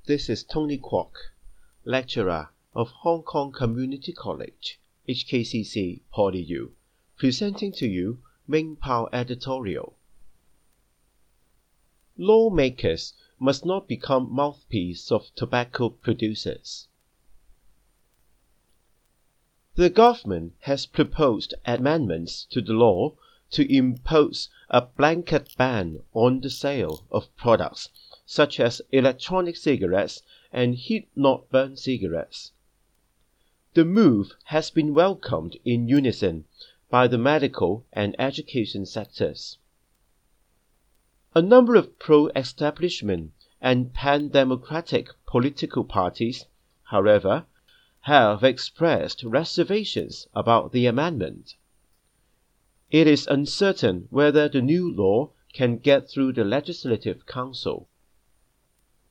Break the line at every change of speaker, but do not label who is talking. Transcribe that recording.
This is Tony Kwok, lecturer of Hong Kong Community College, HKCC, PolyU, presenting to you Ming Pao editorial. Lawmakers must not become mouthpiece of tobacco producers. The government has proposed amendments to the law to impose a blanket ban on the sale of products such as electronic cigarettes and heat-not-burn cigarettes. The move has been welcomed in unison by the medical and education sectors. A number of pro-establishment and pan-democratic political parties, however, have expressed reservations about the amendment. It is uncertain whether the new law can get through the Legislative Council.